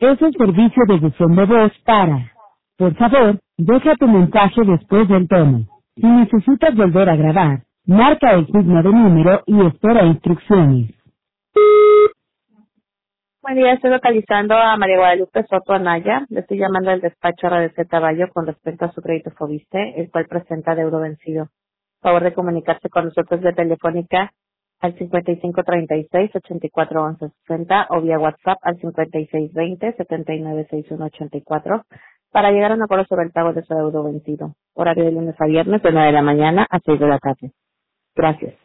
Es el servicio de buzón de voz para. Por favor, deja tu mensaje después del tono. Si necesitas volver a grabar, marca el signo de número y espera instrucciones. Buen día, estoy localizando a María Guadalupe Soto Anaya. Le estoy llamando al despacho RDC Caballo con respecto a su crédito Fobiste, el cual presenta deudo vencido. Favor de comunicarse con nosotros vía telefónica al 5536-841160 o vía WhatsApp al 5620-796184 para llegar a un acuerdo sobre el pago de su deudo vencido. Horario de lunes a viernes de 9 de la mañana a 6 de la tarde. Gracias.